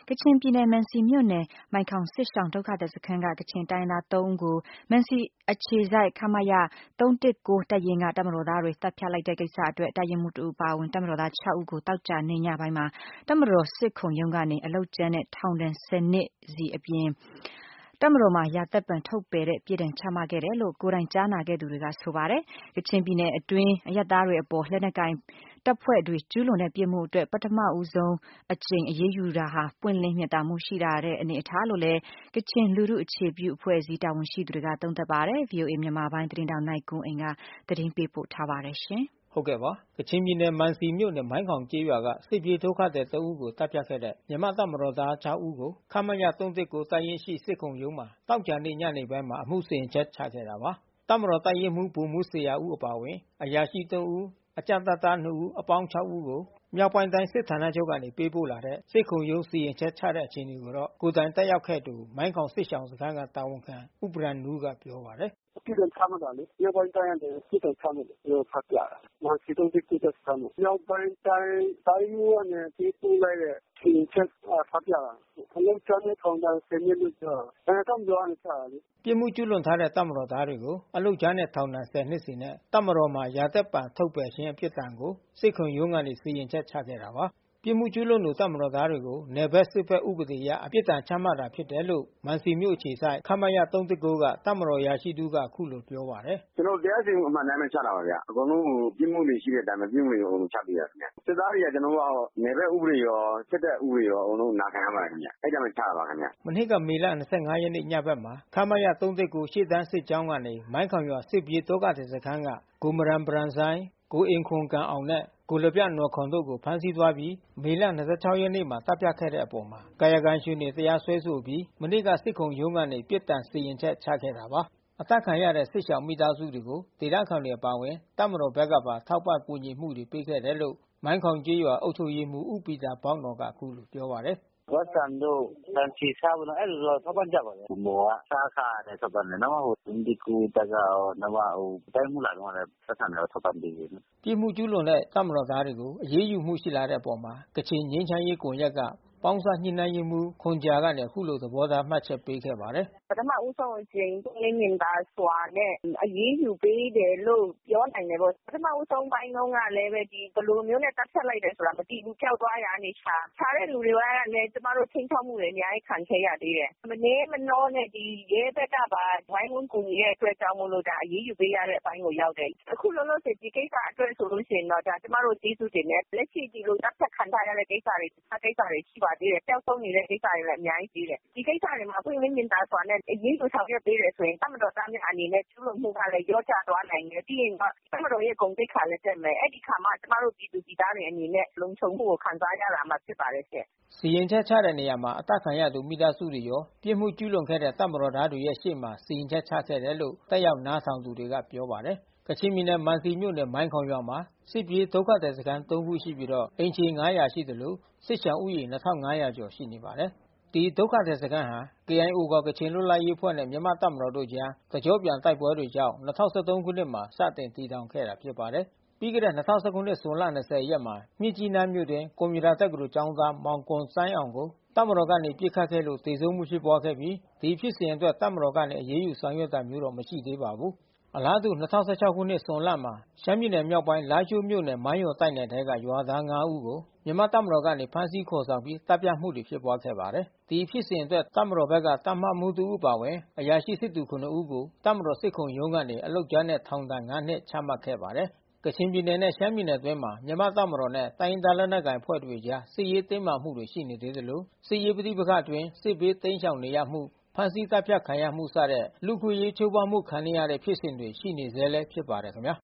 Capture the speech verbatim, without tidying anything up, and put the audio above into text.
ကချင်ပြည်နယ်မံစီမြို့နယ်မိုင်ခေါင်စစ်ရှောင်ဒုက္ခသည်စခန်းကကချင်တိုင်းရင်းသားသုံးဦးကိုမံစီအခြေစိုက်ခမရ၃၁၉တပ်ရင်းကတပ်မတော်သားတွေတပ်ဖြတ်လိုက်တဲ့ကိစ္စအတွက်တပ်ရင်းမှူးတဦးပါဝင်တပ်မတော်သား၆ဦးကိုသောကြာနေ့ညပိုင်းမှာတပ်မတော်စစ်ခုံရုံးကနေအလုပ်ကြမ်းနဲ့ထောင်ဒဏ်ဆယ်နှစ်စီအပြင်တပ်မတော်မှာရာသက်ပံထုတ်ပယ်တဲ့ပြည်ဒဏ်ချမှတ်ခဲ့တယ်လို့ကိုယ်တိုင်ကြားနာခဲ့သူတွေကဆိုပါတယ်။ကချင်ပြည်နယ်အတွင်းအရပ်သားတွေအပေါ်လက်နက်ကိုင်တပ်ဖွဲ့တွေကျူးလွန်တဲ့ပြစ်မှုအတွက်ပထမဦးဆုံးအကြိမ်အရေးယူတာဟာပွင့်လင်းမြင်သာမှုရှိတာတဲ့အနေအထားလို့လည်းကချင်လူထုအခြေပြုအဖွဲ့အစည်းတာဝန်ရှိသူတွေကသုံးသပ်ပါတယ်။ ဗွီအိုအေမြန်မာပိုင်းသတင်းထောက်နိုင်ကွန်းအိန်ကသတင်းပေးပို့ထားပါတယ်ရှင်။ဟုတ်ကဲ့ပါကချင်ပြည်နယ်မန်စီမြို့နယ်မိုင်းခေါင်ကျေးရွာကစစ်ပြေးဒုက္ခသည်သုံးဦးကိုတပ်ဖြတ်ခဲ့တဲ့မြန်မာတပ်မတော်သား၆ဦးကိုခမရ၃၁၉တပ်ရင်းရှိစစ်ခုံရုံးမှာတောက်ကြနေ့ညနေပိုင်းမှာအမှုစီရင်ချက်ချခဲ့တာပါ။တပ်မတော်တပ်ရင်းမှူးဗိုလ်မှူးဇေယျာဦးအပါဝင်အရာရှိသုံးဦးအကြပ်တပ်သားနှစ်ဦးအပေါင်း၆ဦးကိုမြောက်ပိုင်းတိုင်းစစ်ဌာနချုပ်ကနေပေးပို့လာတဲ့စစ်ခုံရုံးစီရင်ချက်ချတဲ့အခြေအနေကိုတော့ကိုယ်တိုင်တက်ရောက်ခဲ့သူမိုင်းခေါင်စစ်ရှောင်စခန်းကတာဝန်ခံဦးဗရန်နူးကပြောပါတယ်။ပြည်တော်ချမှတ်တာလေမြောက်ပိုင်းတိုင်းကနေပြည်တော်ချမှတ်တယ်ပြောဖတ်ပြတာ။မာစီတုံးတစ်ခုတက်စမ်းမြောက်ပိုင်းတိုင်းတိုင်းကနေပေးပို့လိုက်တဲ့စီရင်ချက်ဖတ်ပြတာ။အလုံးချမ်းတဲ့ထောင်တန်းဆယ်နှစ်လို့ပြောတာ။အဲတော့ပြောရတာလေ။ပြစ်မှုကျူးလွန်ထားတဲ့တပ်မတော်သားတွေကိုအလုတ်ချမ်းတဲ့ထောင်ဒဏ်ဆယ်နှစ်စီနဲ့တပ်မတော်မှာရာသက်ပံထုတ်ပယ်ခြင်းအဖြစ်ဒဏ်ကိုစစ်ခုံရုံးကနေစီရင်ချက်ချခဲ့တာပါ။ပြစ်မှုကျူးလွန်သူတပ်မတော်သားတွေကိုနယ်ဘက်စစ်ဘက်ဥပဒေအရအပြစ်ဒဏ်ချမှတ်တာဖြစ်တယ်လို့မန်စီမြို့အခြေစိုက်ခမရ၃၁၉ကတပ်မတော်ရာရှိသူကအခုလိုပြောပါတယ်။ကျွန်တော်တရားစီရင်အမှန်တိုင်းပဲချတာပါဗျာ။အကုန်လုံးပြစ်မှုတွေရှိတဲ့အတိုင်းပဲပြစ်မှုတွေအကုန်လုံးချပြရခင်ဗျာ။စစ်သားတွေကကျွန်တော်တို့ကနယ်ဘက်ဥပဒေရောစစ်တပ်ဥပဒေရောအကုန်လုံးနာခံရပါတယ်ခင်ဗျာ။အဲ့ဒါမှချတာပါခင်ဗျာ။မနေ့ကမေလ၂၅ရက်နေ့ညဘက်မှာခမရ၃၁၉ရှေ့တန်းစစ်ကြောင်းကနေမိုင်းခေါင်ရွာစစ်ပြေးဒုက္ခသည်စခန်းကကိုမရန်ဘရန်ဆိုင်ကိုအင်ခွန်ကန်အောင်နဲ့ကိုလပြနော်ခွန်တို့ကိုဖမ်းဆီးသွားပြီးမေလ၂၆ရက်နေ့မှာတပ်ဖြတ်ခဲ့တဲ့အပေါ်ကာယကံရှင်တွေတရားစွဲဆိုပြီးမနေ့ကစစ်ခုံရုံးကနေပြစ်ဒဏ်စီရင်ချက်ချခဲ့တာပါ။အသက်ခံရတဲ့စစ်ရှောင်မိသားစုတွေကိုဒေသခံတွေအပါဝင်တပ်မတော်ဘက်ကပါထောက်ပံ့ကူညီမှုတွေပေးခဲ့တယ်လို့မိုင်းခေါင်ကျေးရွာအုပ်ချုပ်ရေးမှူးဦးပီတာဘောက်နော်ကအခုလိုပြောပါတယ်။ဝက်ဆန်တို့တန်ချီစားဘူးနော်အဲ့လိုတော့ထောက်ပံ့ကြပါတယ်။မောကစားခါနဲ့ထောက်ပံ့တယ်နော်ဟိုဒီကူတကနော်ဟိုတိုင်းမှုလာတော့လည်းဆက်ဆံတော့ထောက်ပံ့ပေးတယ်နော်။ပြည်မှုကျူးလွန်တဲ့တပ်မတော်သားတွေကိုအရေးယူမှုရှိလာတဲ့အပေါ်မှာကချင်ငြိမ်းချမ်းရေးကွန်ရက်ကပေါင်းစပ်ညှိနှိုင်းရေးမှူးခွန်ဂျာကနေအခုလိုသဘောထားမှတ်ချက်ပေးခဲ့ပါတယ်။ပထမဦးဆုံးအကြိမ်ပွင့်လင်းမြင်သာစွာနဲ့အရေးယူပေးတယ်လို့ပြောနိုင်တယ်ပေါ့။ပထမဦးဆုံးပိုင်းလုံးကလည်းပဲဒီဘယ်လိုမျိုးနဲ့တပ်ဖြတ်လိုက်တယ်ဆိုတာမသိဘူး။ကြောက်သွားရာနေချာ။ခြားတဲ့လူတွေကလည်းကျမတို့ချင်းချောက်မှုတွေအများကြီးခံခဲ့ရသေးတယ်။မနေမနှောနဲ့ဒီရဲဘက်ကပါဝိုင်းဝန်းကူညီတဲ့အတွက်ကြောင့်မို့လို့ဒါအရေးယူပေးရတဲ့အပိုင်းကိုရောက်တယ်။အခုလောလောဆယ်ဒီကိစ္စအတွက်ဆိုလို့ရှိရင်တော့ဒါကျမတို့ကျေးဇူးတင်တယ်။လက်ရှိဒီလိုတပ်ဖြတ်ခံထားရတဲ့ကိစ္စတွေတခြားကိစ္စတွေရှိပါသေးတယ်။ပျောက်ဆုံးနေတဲ့ကိစ္စတွေလည်းအများကြီးရှိတယ်။ဒီကိစ္စတွေမှာပွင့်လင်းမြင်သာစွာနဲ့အရေးယူဆောင်ရွက်ပေးတယ်ဆိုရင်တပ်မတော်သားများအနေနဲ့ကျူးလွန်မှုကလည်းရောကျသွားနိုင်တယ်။ပြီးရင်တော့တပ်မတော်ရဲ့ဂုဏ်သိက္ခာလည်းတက်မယ်။အဲ့ဒီခါမှကျမတို့ပြည်သူပြည်သားတွေအနေနဲ့လုံခြုံမှုကိုခံစားရတာမှဖြစ်ပါတယ်ရှင့်။စီရင်ချက်ချတဲ့နေရာမှာအသက်ခံရသူမိသားစုတွေရောပြစ်မှုကျူးလွန်ခဲ့တဲ့တပ်မတော်သားတွေရဲ့ရှေ့မှာစီရင်ချက်ချခဲ့တယ်လို့တက်ရောက်နားဆောင်သူတွေကပြောပါတယ်။ကချင်ပြည်နယ်မန်စီမြို့နယ်မိုင်းခေါင်ရွာမှာစစ်ပြေးဒုက္ခသည်စခန်းသုံးခုရှိပြီးတော့အိမ်ခြေ၅၀၀ရှိသလိုစစ်ရှောင်ဦးရေ၂၅၀၀ကျော်ရှိနေပါတယ်။ဒီဒုက္ခသည်စခန်းဟာ ကေအိုင်အို ခေါ်ကချင်လွတ်လပ်ရေးအဖွဲ့နဲ့မြန်မာ့တပ်မတော်တို့အကြားတကျော့ပြန်တိုက်ပွဲတွေကြောင့်၂၀၁၃ခုနှစ်မှာစတင်တည်ထောင်ခဲ့တာဖြစ်ပါတယ်။ပြီးခဲ့တဲ့၂၀၁၇ဇွန်လ၂၀ရက်မှာမြစ်ကြီးနားမြို့တွင်ကွန်ပျူတာတက္ကသိုလ်ကျောင်းသားမောင်ကွန်ဆိုင်းအောင်ကိုတပ်မတော်ကနေပစ်ခတ်ခဲ့လို့သေဆုံးမှုဖြစ်ပွားခဲ့ပြီးဒီဖြစ်စဉ်အတွက်တပ်မတော်ကနေအရေးယူဆောင်ရွက်တာမျိုးတော့မရှိသေးပါဘူး။အလားတူ၂၀၁၆ခုနှစ်ဇွန်လမှာရှမ်းပြည်နယ်မြောက်ပိုင်းလားရှိုးမြို့နယ်မိုင်းယော်တိုက်နယ်ထဲကရွာသား၅ဦးကိုမြန်မာတပ်မတော်ကနေဖမ်းဆီးခေါ်ဆောင်ပြီးတပ်ဖြတ်မှုတွေဖြစ်ပွားခဲ့ပါတယ်။ဒီဖြစ်စဉ်အတွက်တပ်မတော်ဘက်ကတပ်မမှူးတဦးပါဝင်အရာရှိစစ်သူခုနစ်ဦးကိုတပ်မတော်စစ်ခုံရုံးကနေအလုပ်ကြမ်းနဲ့ထောင်ဒဏ်ငါးနှစ်ချမှတ်ခဲ့ပါတယ်။ကချင်ပြည်နယ်နဲ့ရှမ်းပြည်နယ်အတွင်းမှာမြန်မာတပ်မတော်နဲ့တိုင်းရင်းသားလက်နက်ကိုင်အဖွဲ့တွေအကြားစစ်ရေးတင်းမာမှုတွေရှိနေသေးသလိုစစ်ရေးပဋိပက္ခအတွင်းစစ်ဘေးတိမ်းရှောင်နေရမှုဖမ်းဆီးတပ်ဖြတ်ခံရမှုစတဲ့လူ့အခွင့်အရေးချိုးဖောက်မှုခံနေရတဲ့ဖြစ်စဉ်တွေရှိနေဆဲလည်းဖြစ်ပါတယ်ခင်ဗျာ